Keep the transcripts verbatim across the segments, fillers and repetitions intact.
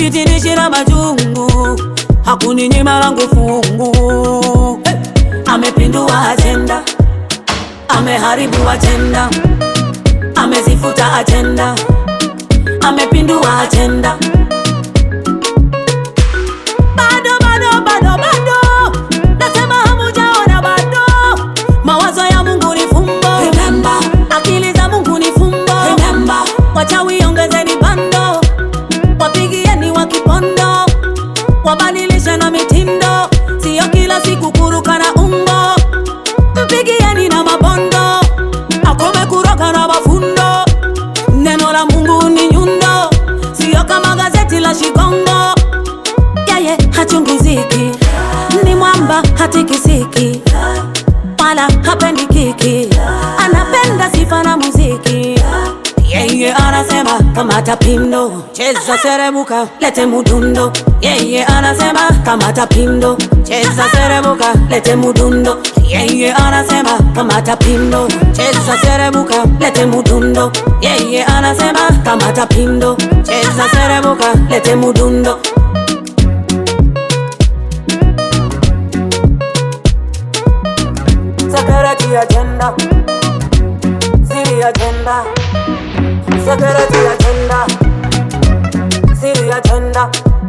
Hakunipitilishi na majungu, hakuninyima langu fungu. Hey! Amepindua agenda, ameharibu agenda, amezifuta agenda, amepindua agenda. Bado bado bado bado, nasema hamujaona bado. Mawazo ya Mungu ni fumbo, remember. Akili za Mungu ni fumbo, remember. Wachawi ongezeni bando, wapigieni wa kipondo, wabadilisha na mitindo, sio kila siku kuruka na umbo. Mpigieni na mabondo, akome kuroka na mafundo. Neno la Mungu ni nyundo, sio kama gazeti la Shikongo. Yeye hachungiziki, ni mwamba hatikisiki, wala hapendi kiki, anapenda sifa na muziki. Yeye anasema kamata pindo, cheza serebuka, lete mudundo. Yeye anasema kamata pindo, cheza serebuka, lete mudundo. Yeye anasema kamata pindo, cheza serebuka, lete mudundo. Yeye anasema kamata pindo, cheza serebuka, lete mudundo. Security agenda, city agenda. Security agenda, city agenda.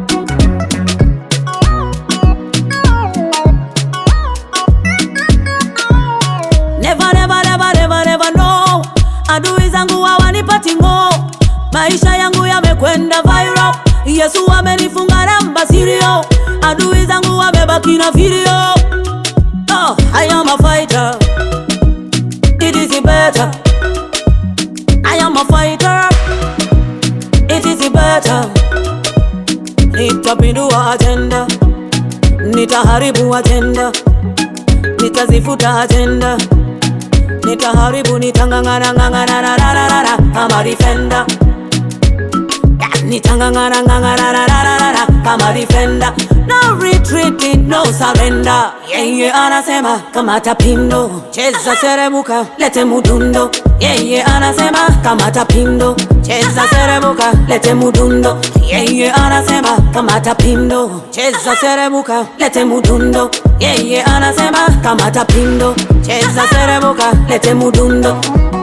Never, never, never, never, never no. Adui zangu hawanipati ngo, maisha yangu yamekwenda viral. Yesu amenifunga namba sirio, adui zangu wamebaki na video. Oh, I am a fighter, it is better. I am a fighter, it is better. Nitapindua agenda, nitaharibu agenda, nitazifuta agenda, nitaharibu, nitangangana ngangana na na na na. I'm a defender, nitangangana ngangana na na na na. I'm a defender, no retreating, no surrender. Yeye anasema kamata pindo, cheza serebuka, lete mudundo. Yeye anasema kamata pindo, cheza serebuka, lete mudundo. Yeye anasema kamata pindo, cheza serebuka, lete mudundo. Yeye anasema kamata pindo, cheza serebuka, lete mudundo.